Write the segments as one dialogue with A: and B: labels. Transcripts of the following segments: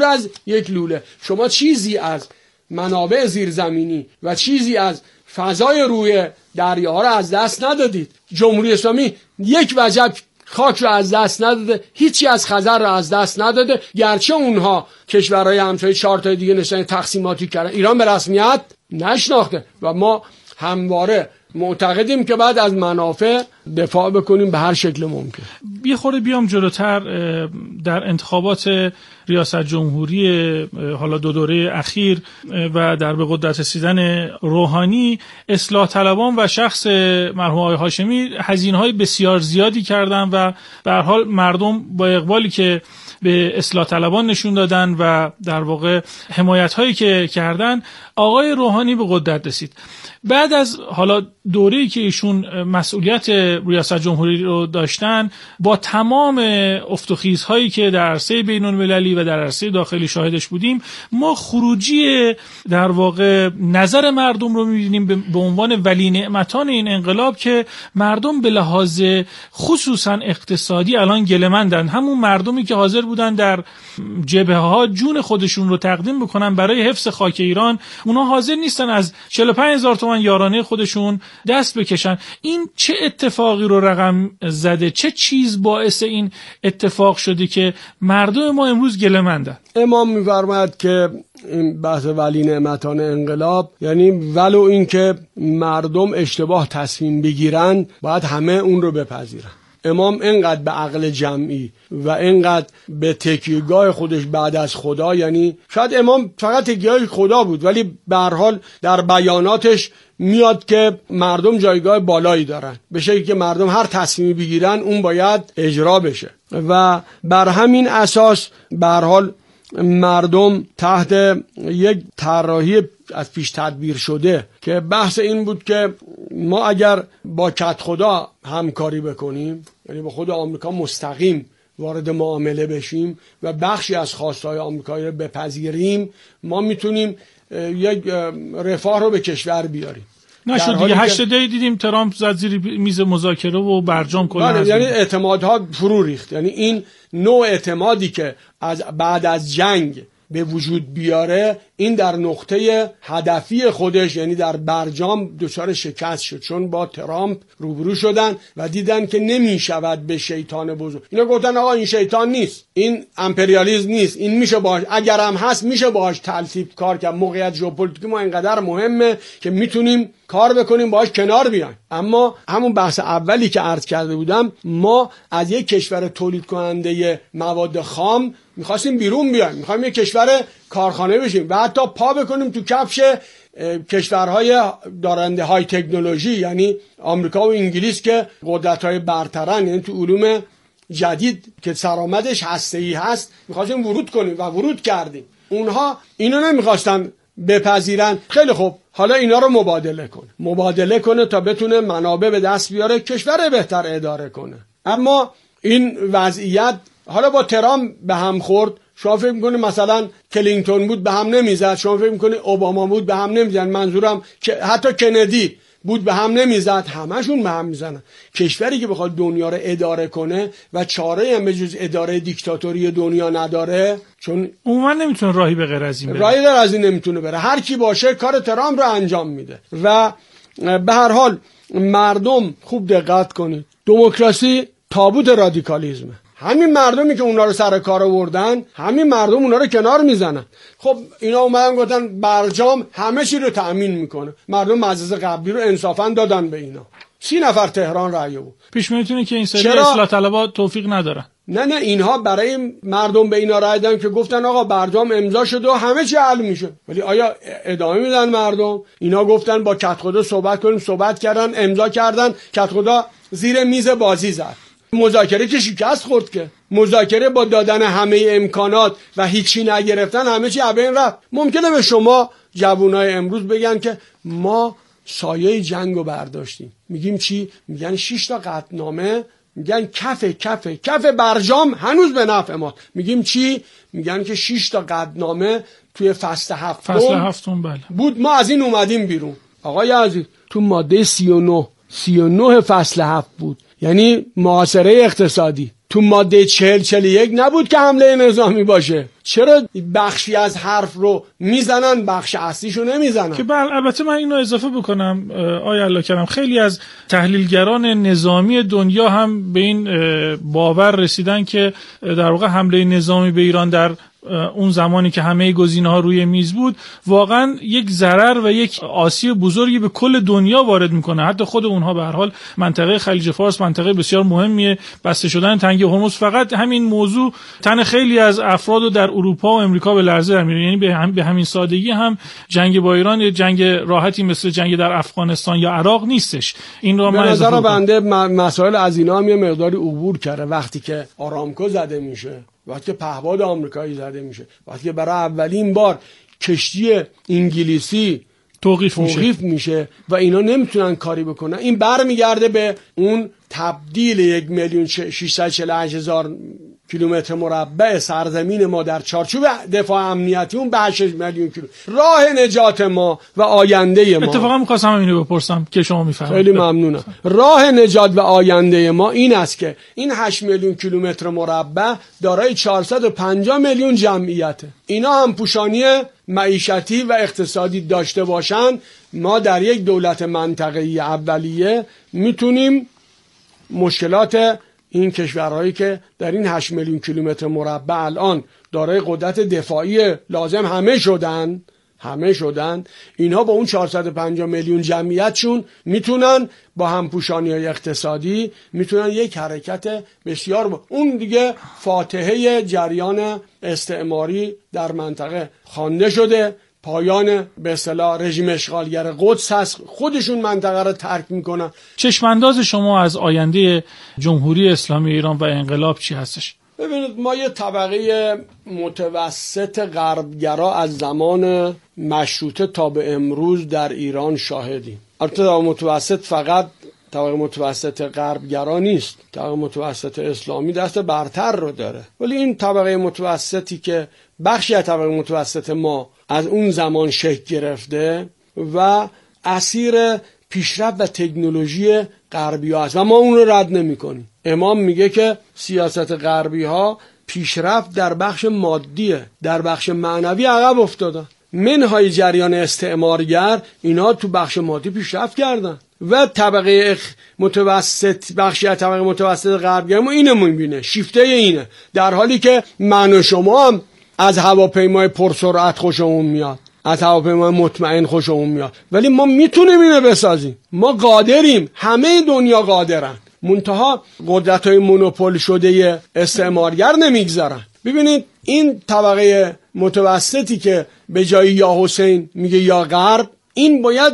A: پر از یک لوله. شما چیزی از منابع زیرزمینی و چیزی از فضای روی دریاها رو از دست ندادید. جمهوری اسلامی یک وجب خاک رو از دست نداده، هیچی از خزر رو از دست نداده، گرچه اونها کشورهای همسایه 4 تا دیگه نشدن تقسیماتی کردن، ایران به رسمیت نشناخته و ما همواره معتقدیم که بعد از منافع دفاع بکنیم به هر شکل ممکن.
B: یه خورده بیام جلوتر در انتخابات ریاست جمهوری حالا 2 دوره اخیر و در به قدرت رسیدن روحانی، اصلاح طلبان و شخص مرحوم آقای هاشمی هزینه‌های بسیار زیادی کردن و به هر حال مردم با اقبالی که به اصلاح طلبان نشون دادن و در واقع حمایت‌هایی که کردن، آقای روحانی به قدرت رسید. بعد از حالا دوره‌ای که ایشون مسئولیت ریاست جمهوری رو داشتن، با تمام افت و خیزهایی که در عرصه بین‌المللی و در عرصه داخلی شاهدش بودیم، ما خروجی در واقع نظر مردم رو می‌بینیم به عنوان ولی نعمتان این انقلاب که مردم به لحاظ خصوصا اقتصادی الان گله‌مندن. همون مردمی که حاضر بودن در جبهه‌ها جون خودشون رو تقدیم بکنن برای حفظ خاک ایران، اونا حاضر نیستن از 45,000 تومان یارانه خودشون دست بکشن. این چه اتفاقی رو رقم زده؟ چه چیز باعث این اتفاق شده که مردم ما امروز گله‌مندن؟
A: امام می‌فرماید که این بحث ولی نعمتان انقلاب یعنی ولو این که مردم اشتباه تصمیم بگیرن باید همه اون رو بپذیرن. امام اینقدر به عقل جمعی و اینقدر به تکیهگاه خودش بعد از خدا، یعنی شاید امام فقط تکیهگاه خدا بود ولی به هر حال در بیاناتش میاد که مردم جایگاه بالایی دارن، به شکلی که مردم هر تصمیمی بگیرن اون باید اجرا بشه و بر همین اساس به هر حال مردم تحت یک طراحی از پیش تدبیر شده که بحث این بود که ما اگر با کت خدا همکاری بکنیم، یعنی با خود آمریکا مستقیم وارد معامله بشیم و بخشی از خواستهای آمریکایی رو بپذیریم، ما میتونیم یک رفاه رو به کشور بیاریم.
B: نشد دیگه 8 دی دیدیم ترامپ زد زیر میز مذاکره و برجام کلا،
A: یعنی اعتمادها فرو ریخت. یعنی این نوع اعتمادی که از بعد از جنگ به وجود بیاره، این در نقطه هدفی خودش یعنی در برجام دچار شکست شد، چون با ترامپ روبرو شدن و دیدن که نمی شود به شیطان بزرگ. اینا گفتن آقا این شیطان نیست، این امپریالیسم نیست، این میشه باهاش، اگر هم هست میشه باهاش تلطیف کار کرد. موقعیت ژئوپلیتیک ما اینقدر مهمه که میتونیم کار بکنیم باهاش کنار بیایم. اما همون بحث اولی که عرض کرده بودم، ما از یک کشور تولید کننده مواد خام میخواستیم بیرون بیایم، میخوایم یک کشور کارخانه بشیم و حتی پا بکنیم تو کفش کشورهای دارنده های تکنولوژی، یعنی آمریکا و انگلیس که قدرت‌های برترن، یعنی تو علوم جدید که سرآمدش هسته‌ای هست، میخواستیم ورود کنیم و ورود کردیم. اونها اینو نمیخواستن بپذیرن. خیلی خوب، حالا اینا رو مبادله کنه تا بتونه منابع به دست بیاره، کشور بهتر اداره کنه. اما این وضعیت حالا با ترامپ به هم خورد. شما فکر می‌کنید مثلا کلینتون بود به هم نمیزد؟ شما فکر می‌کنید اوباما بود به هم نمیزد؟ منظورم که حتی کندی بود به هم نمیزد؟ همشون به هم میزنن. کشوری که بخواد دنیا رو اداره کنه و چاره هم به جز اداره دیکتاتوری دنیا نداره، چون
B: عموما نمیتونه راهی به غیر از این بره.
A: راهی غیر از این نمیتونه بره. هر کی باشه کار ترامپ رو انجام میده. و به هر حال مردم خوب دقت کنید، دموکراسی تابوت رادیکالیسمه. همین مردمی که اونا رو سر کار آوردن، همین مردم اونا رو کنار میزنن. خب اینا اومدن گفتن برجام همه چی رو تأمین میکنه. مردم مجلس قبلی رو انصافا دادن به اینا. 30 نفر تهران رأی بود.
B: پیش میتونه که این سری اصلاح طلبها توفیق ندارن.
A: نه اینها برای مردم به اینا رأی دادن که گفتن آقا برجام امضا شده و همه چی حل میشه. ولی آیا ادامه میدن مردم؟ اینا گفتن با کت خدا صحبت کنیم، صحبت کردن، امضا کردن، کت خدا زیر میز بازی زد. مذاکره که شکست خورد، که مذاکره با دادن همه امکانات و هیچی نگرفتن همه چی از بین رفت. ممکنه به شما جوانای امروز بگن که ما سایه جنگو برداشتیم. میگیم چی؟ میگن 6 تا قطعنامه، میگن کف برجام هنوز به نفع ما. میگیم چی؟ میگن که 6 تا قطعنامه توی فصل هفتم
B: بله
A: بود، ما از این اومدیم بیرون. آقای عزیز، تو ماده 39 فصل 7 بود، یعنی محاصره اقتصادی. تو ماده 40-41 نبود که حمله نظامی باشه؟ چرا بخشی از حرف رو میزنن بخش اصلیشو نمیزنن؟
B: که البته من اینو اضافه بکنم آیا الله کرم، خیلی از تحلیلگران نظامی دنیا هم به این باور رسیدن که در واقع حمله نظامی به ایران در اون زمانی که همه گزینه‌ها روی میز بود واقعا یک ضرر و یک آسیب بزرگی به کل دنیا وارد میکنه. حتی خود اونها به هر حال منطقه خلیج فارس منطقه بسیار مهمیه، بسته شدن تنگه هرمز فقط همین موضوع تن خیلی از افراد رو در اروپا و امریکا به لرزه در میاره. یعنی به همین سادگی هم جنگ با ایران یه جنگ راحتی مثل جنگ در افغانستان یا عراق نیستش. این رو
A: به نظر بنده مسائل از اینا هم یه مقداری عبور کرده. وقتی که آرامکو زده میشه، وقتی که پهپاد آمریکایی زده میشه، وقتی که برای اولین بار کشتی انگلیسی توقیف میشه و اینا نمیتونن کاری بکنن، این برمیگرده به اون تبدیل 1,648,000 کیلومتر مربع سرزمین ما در چارچوب دفاع امنیتی اون به 8 میلیون کیلومتر. راه نجات ما و آینده ما، اتفاقا
B: می‌خواستم اینو بپرسم که شما میفهمید.
A: خیلی ممنونم. راه نجات و آینده ما این است که این 8 میلیون کیلومتر مربع دارای 450 میلیون جمعیته. اینا هم پوشانی معیشتی و اقتصادی داشته باشن، ما در یک دولت منطقه‌ای اولیه میتونیم مشکلات این کشورهایی که در این 8 میلیون کیلومتر مربع الان دارای قدرت دفاعی لازم همه شدن اینها با اون 450 میلیون جمعیتشون میتونن با همپوشانی‌های اقتصادی میتونن یک حرکت بسیار اون دیگه فاتحه جریان استعماری در منطقه خوانده شده. پایان به اصطلاح رژیم اشغالگر قدس هست، خودشون منطقه رو ترک میکنن.
B: چشمانداز شما از آینده جمهوری اسلامی ایران و انقلاب چی هستش؟
A: ببینید، ما یه طبقه متوسط غربگرا از زمان مشروطه تا به امروز در ایران شاهدیم. البته طبقه متوسط فقط طبقه متوسط غربگرا نیست، طبقه متوسط اسلامی دست برتر رو داره، ولی این طبقه متوسطی که بخشی از طبقه متوسط ما از اون زمان شکل گرفته و اسیر پیشرفت و تکنولوژی غربی ها هست و ما اون رو رد نمی کنیم. امام میگه که سیاست غربی ها پیشرفت در بخش مادیه، در بخش معنوی عقب افتادن. منهای جریان استعمارگر اینا تو بخش مادی پیشرفت کردن و طبقه متوسط، بخشی از طبقه متوسط غربگرا ما اینو میبینه، شیفته اینه، در حالی که من و شما هم از هواپیمای پرسرعت خوشمون میاد، از هواپیمای مطمئن خوشمون میاد، ولی ما میتونیم اینو بسازیم، ما قادریم، همه دنیا قادرن، منتها قدرت‌های مونوپول شده استعمارگر نمیگذارن. ببینید این طبقه متوسطی که به جای یا حسین میگه یا غرب، این باید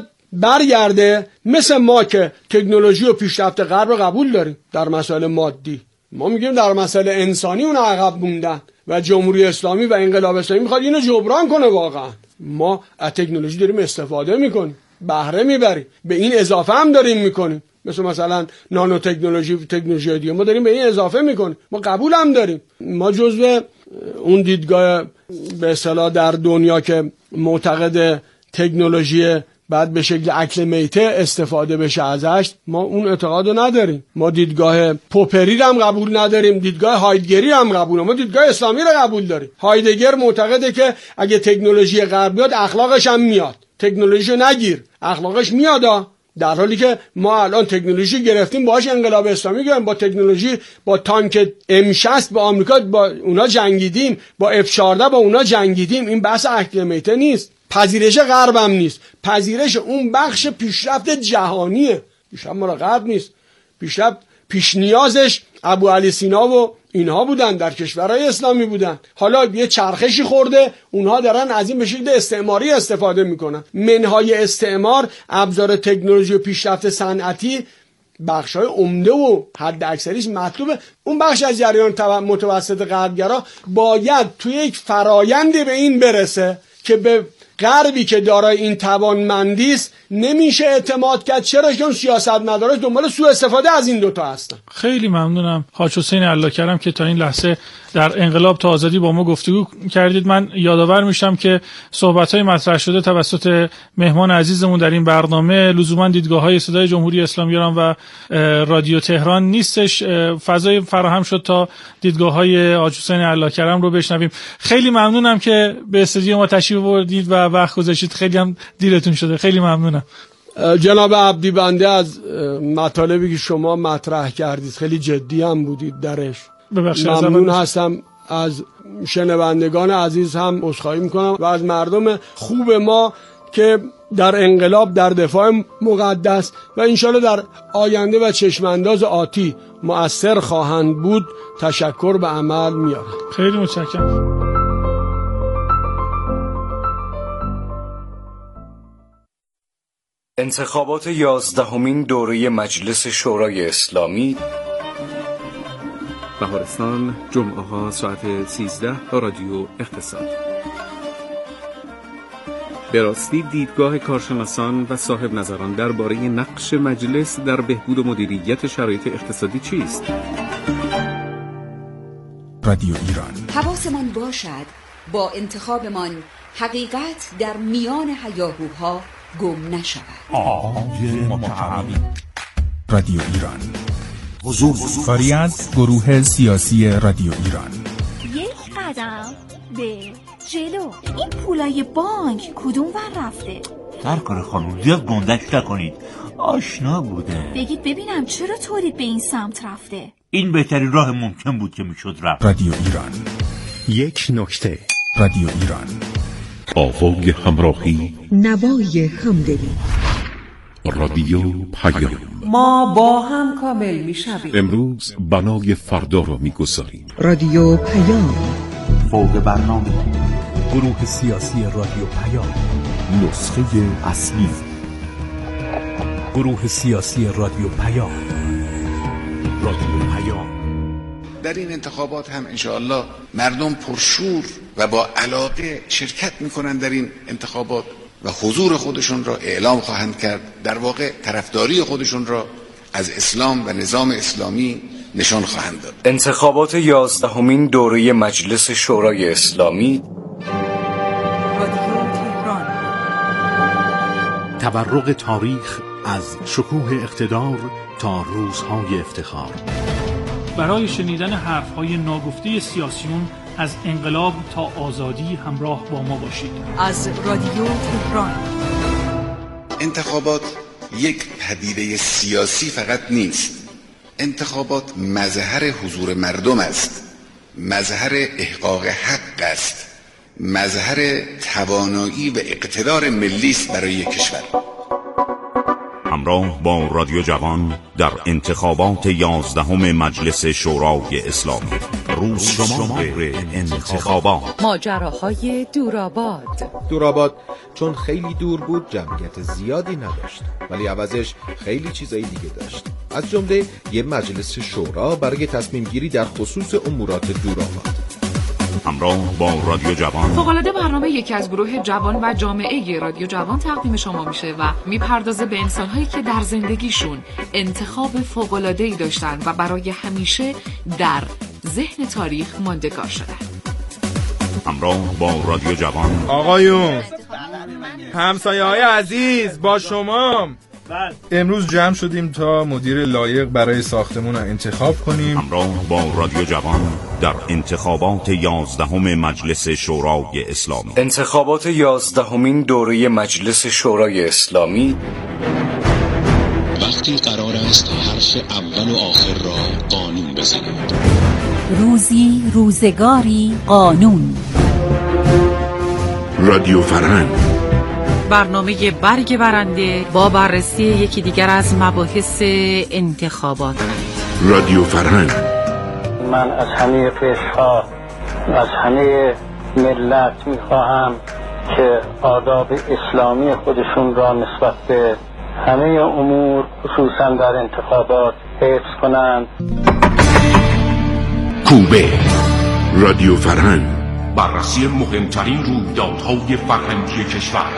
A: برگرده مثل ما که تکنولوژی و پیشرفت غرب رو قبول داریم در مسائل مادی، ما میگیم در مسائل انسانی اون عقب موندن و جمهوری اسلامی و انقلاب اسلامی میخواد اینو جبران کنه. واقعا ما از تکنولوژی داریم استفاده میکنیم، بهره میبریم، به این اضافه هم داریم میکنیم، مثلا نانو تکنولوژی دیگه ما داریم به این اضافه میکنیم، ما قبول هم داریم. ما جزو اون دیدگاه به اصطلاح در دنیا که معتقد تکنولوژی بعد به شکل اکل میته استفاده بشه ازش، ما اون اعتقادو نداریم. ما دیدگاه پوپری رو هم قبول نداریم، دیدگاه هایدگری هم قبول، ما دیدگاه اسلامی رو قبول داریم. هایدگر معتقده که اگه تکنولوژی غرب بیاد اخلاقش هم میاد، تکنولوژیشو نگیر اخلاقش میاد، در حالی که ما الان تکنولوژی گرفتیم باهاش انقلاب اسلامی گرفتیم، با تکنولوژی با تانک M60 با آمریکا با اونا جنگیدیم، با F14 با اونا جنگیدیم. این بحث اکل میته نیست، پذیرش غرب هم نیست، پذیرش اون بخش پیشرفت جهانیه، پیشرفت مال غرب نیست. پیشرفت پیش نیازش ابو علی سینا و اینها بودن، در کشورهای اسلامی بودن، حالا یه چرخشی خورده اونها دارن از این به شکل استعماری استفاده میکنن. منهای استعمار، ابزار تکنولوژی و پیشرفت صنعتی بخشای عمده و حد اکثریش مطلوبه. اون بخش از جریان متوسط غربگرا باید توی یک فرایندی به این برسه که به غربی که دارای این توانمندی است نمیشه اعتماد کرد. چرا؟ چون سیاستمدارا دنبال سوء استفاده از این دوتا هستن.
B: خیلی ممنونم حاج حسین الله‌کرم که تا این لحظه در انقلاب تا آزادی با ما گفتگو کردید. من یادآور میشم که صحبت‌های مطرح شده توسط مهمان عزیزمون در این برنامه لزوما دیدگاه‌های صدای جمهوری اسلامی ایران و رادیو تهران نیستش. فضای فراهم شد تا دیدگاه‌های حاج حسین الله‌کرم رو بشنویم. خیلی ممنونم که به استودیو ما تشریف آوردید و وقت گذاشتید. خیلی هم دیرتون شده. خیلی ممنونم.
A: جناب عبدی بنده از مطالبی که شما مطرح کردید خیلی جدی هم بودید درش. ممنون هستم. از شنوندگان عزیز هم عذرخواهی میکنم و از مردم خوب ما که در انقلاب در دفاع مقدس و انشالله در آینده و چشمانداز آتی مؤثر خواهند بود تشکر به عمل میارم.
B: خیلی متشکرم.
C: انتخابات 11مین دوره مجلس شورای اسلامی
D: بهارستان، جمعه ها ساعت 13 رادیو اقتصاد. به راستی دیدگاه کارشناسان و صاحب نظران درباره نقش مجلس در بهبود و مدیریت شرایط اقتصادی چیست؟
E: رادیو ایران.
F: حواسمان باشد با انتخابمان حقیقت در میان هیاهوها گم نشود.
E: رادیو ایران. کاری از گروه سیاسی رادیو ایران.
G: یک قدم به جلو. این پولای بانک کدوم ور رفته؟
H: سرکار خانم زیاد گندش نکنید، آشنا بوده.
G: بگید ببینم چرا تولید به این سمت رفته؟
H: این بهترین راه ممکن بود که میشد رفت.
E: رادیو ایران.
I: یک نکته.
E: رادیو ایران.
I: آوای همراهی،
J: نوای همدلی.
I: رادیو پیام.
J: ما با هم کامل میشویم.
I: امروز بنای فردا را میگذاریم.
J: رادیو پیام.
H: فوق برنامه.
E: گروه سیاسی رادیو پیام.
I: نسخه اصلی.
E: گروه سیاسی رادیو پیام.
I: رادیو پیام.
K: در این انتخابات هم انشاءالله مردم پرشور و با علاقه شرکت میکنن در این انتخابات و حضور خودشون را اعلام خواهند کرد. در واقع طرفداری خودشون را از اسلام و نظام اسلامی نشان خواهند داد.
C: انتخابات 11مین دوره مجلس شورای اسلامی.
F: رادیو تهران.
L: تورق تاریخ از شکوه اقتدار تا روزهای افتخار.
B: برای شنیدن حرف‌های ناگفته سیاسیون از انقلاب تا آزادی همراه با ما باشید.
F: از رادیو تهران.
K: انتخابات یک پدیده سیاسی فقط نیست. انتخابات مظهر حضور مردم است، مظهر احقاق حق است، مظهر توانایی و اقتدار ملی است برای یک کشور.
M: همراه با رادیو جوان در انتخابات 11 مجلس شورای اسلامی. روزشمار انتخابات.
F: ماجراهای
N: دورآباد چون خیلی دور بود جمعیت زیادی نداشت، ولی عوضش خیلی چیزایی دیگه داشت، از جمله یه مجلس شورا برای تصمیم گیری در خصوص امورات دورآباد.
M: همراه با رادیو جوان.
O: فوق‌العاده برنامه یکی از گروه جوان و جامعه رادیو جوان تقدیم شما میشه و میپردازه به انسان‌هایی که در زندگیشون انتخاب فوق‌العاده‌ای داشتن و برای همیشه در ذهن تاریخ ماندگار شدن.
M: همراه با رادیو جوان.
P: آقایون، همسایه‌های عزیز، با شما امروز جمع شدیم تا مدیر لایق برای ساختمون رو انتخاب کنیم.
M: همراه با رادیو جوان در انتخابات 11 مجلس شورای اسلامی.
C: انتخابات 11مین دوره مجلس شورای اسلامی.
Q: وقتی قرار است حرف اول و آخر را قانون بزنید.
G: روزی روزگاری قانون.
I: رادیو فرهنگ.
R: برنامه برگ برنده با بررسی یکی دیگر از مباحث انتخابات.
I: رادیو فرهنگ.
S: من از همه قشرها از همه ملت میخواهم که آداب اسلامی خودشون را نسبت به همه امور خصوصا در انتخابات حفظ کنند.
I: کوبه. رادیو فرهنگ. بررسی مهمترین رویدادهای فرهنگی کشور.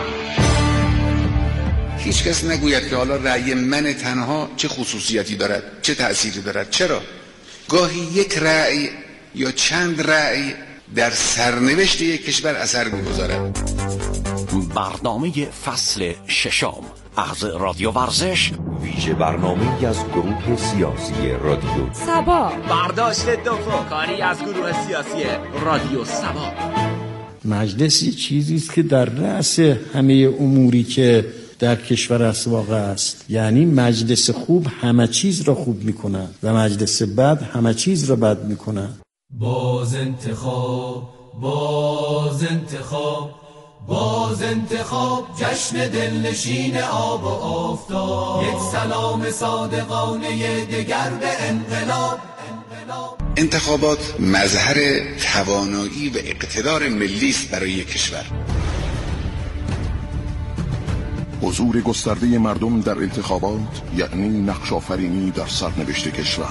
K: هیچ کس نگوید که حالا رأی من تنها چه خصوصیتی دارد، چه تأثیری دارد. چرا؟ گاهی یک رأی یا چند رأی در سرنوشت یک کشور اثر می‌گذارد.
T: برنامه فصل ششم از رادیو ورزش،
C: ویژه برنامه‌ای از گروه سیاسی رادیو
F: سبا،
U: برداشت دوفو کاری از گروه سیاسی رادیو سبا.
V: مجلس یه چیزی است که در رأس همه اموری که در کشور اسواق است. یعنی مجلس خوب همه چیز را خوب میکنه و مجلس بد همه چیز را بد میکنه.
W: باز انتخاب جشن دلنشین آب و آفتاب، یک سلام صادقانه دگر به انقلاب.
K: انتخابات مظهر توانایی و اقتدار ملی است برای کشور.
I: حضور گسترده مردم در انتخابات یعنی نقش آفرینی در سرنوشت کشور.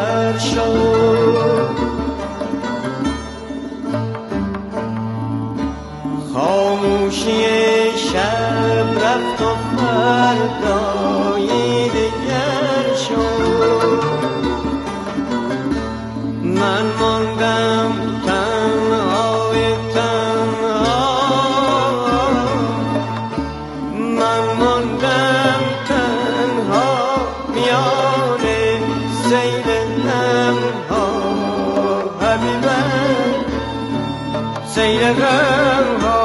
A: دیگر شد. خاموشی شب رفت و فردای دیگر شد. من ماندم تنهای تنها، من ماندم تنها میان سیل غمها. حبیبم سیل غمها.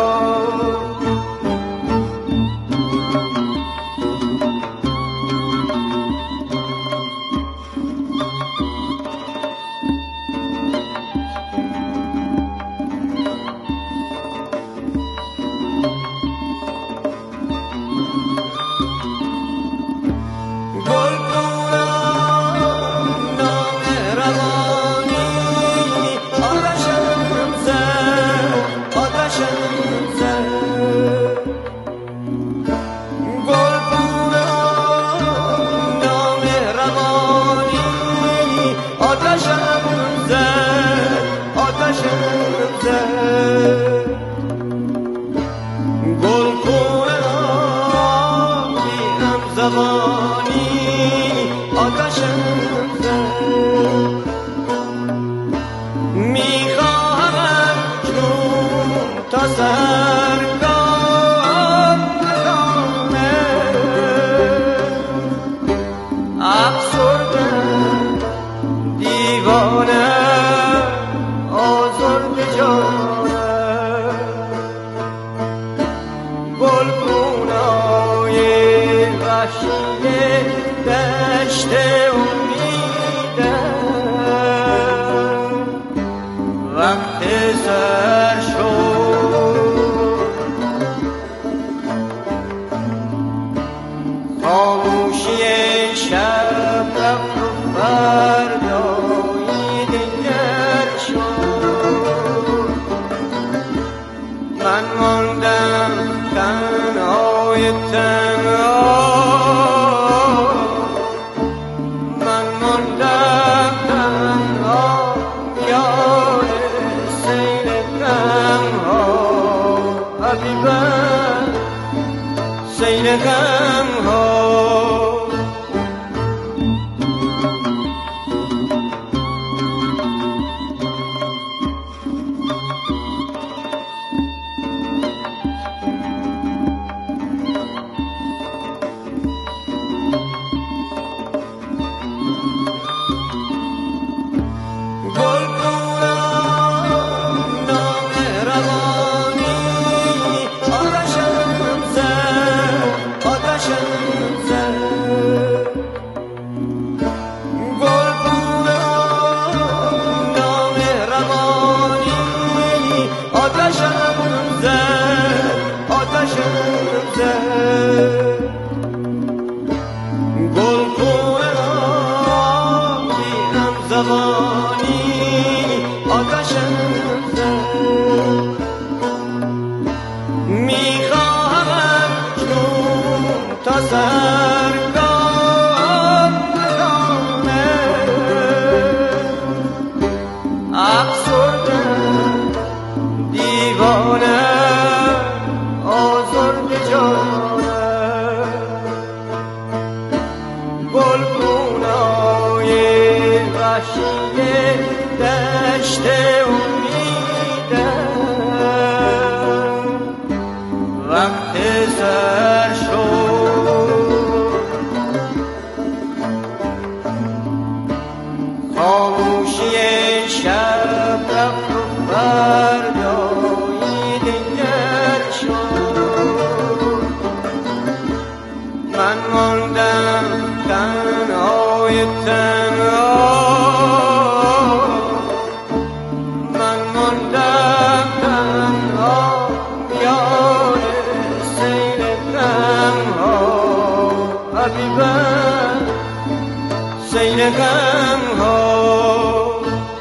A: سیل غمها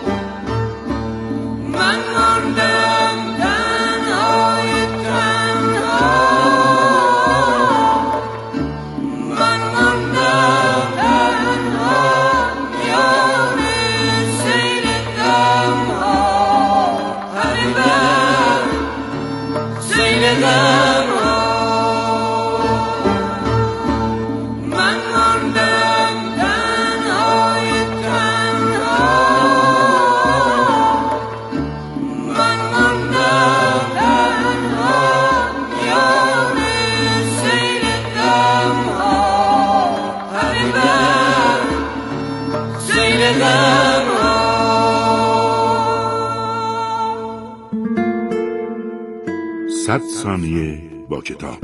A: غمها.
L: 100 ثانیه با کتاب.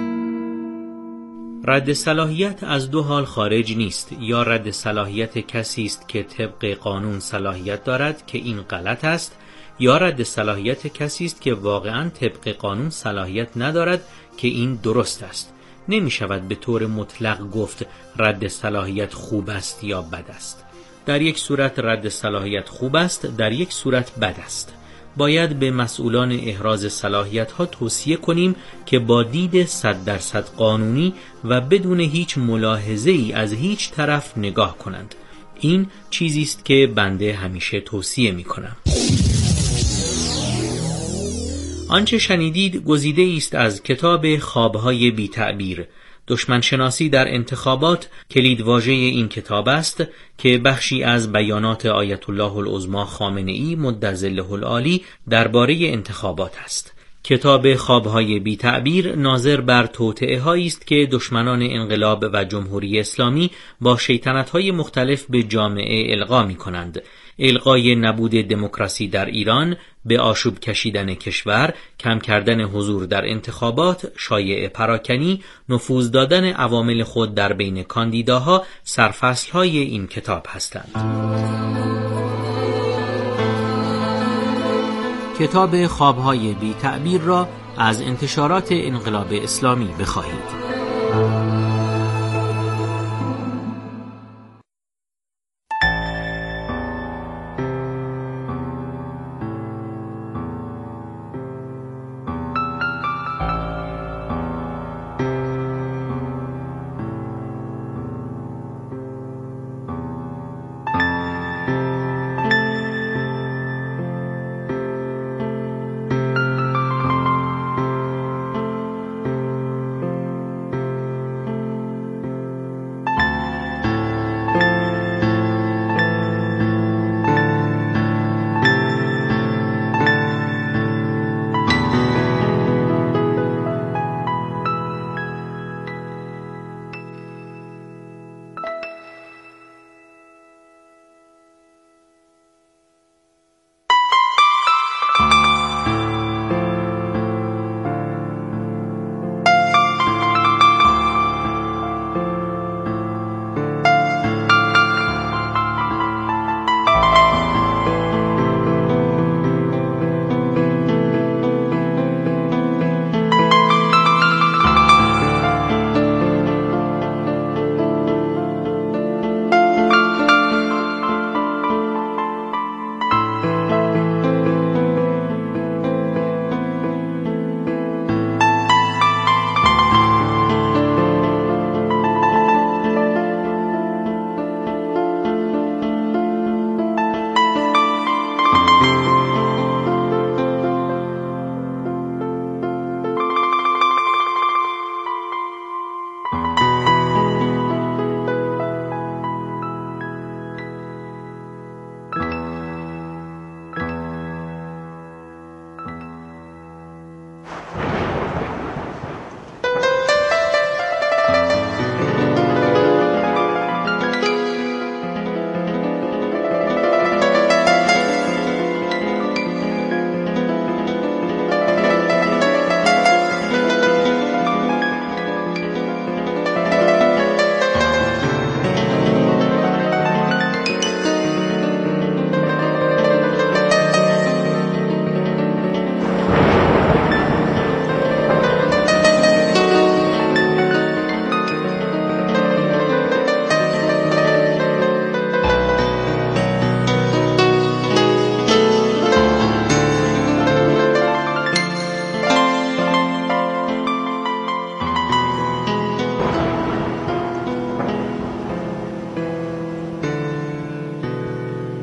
D: رد صلاحیت از دو حال خارج نیست. یا رد صلاحیت کسی است که طبق قانون صلاحیت دارد که این غلط است، یا رد صلاحیت کسی است که واقعاً طبق قانون صلاحیت ندارد که این درست است. نمی شود به طور مطلق گفت رد صلاحیت خوب است یا بد است. در یک صورت رد صلاحیت خوب است، در یک صورت بد است. باید به مسئولان احراز صلاحیت ها توصیه کنیم که با دید 100% قانونی و بدون هیچ ملاحظه ای از هیچ طرف نگاه کنند. این چیزی است که بنده همیشه توصیه می کنم. آنچه شنیدید گزیده است از کتاب خوابهای بی تعبیر، دشمن شناسی در انتخابات. کلیدواژه این کتاب است که بخشی از بیانات آیت الله العظمی خامنه‌ای مدظله العالی درباره انتخابات است. کتاب خوابهای بی تعبیر ناظر بر توطئه‌هایی است که دشمنان انقلاب و جمهوری اسلامی با شیطنت‌های مختلف به جامعه القا می‌کنند. القای نبود دموکراسی در ایران، به آشوب کشیدن کشور، کم کردن حضور در انتخابات، شایعه پراکنی، نفوذ دادن عوامل خود در بین کاندیداها سرفصل‌های این کتاب هستند. کتاب خوابهای بی تعبیر را از انتشارات انقلاب اسلامی بخواهید.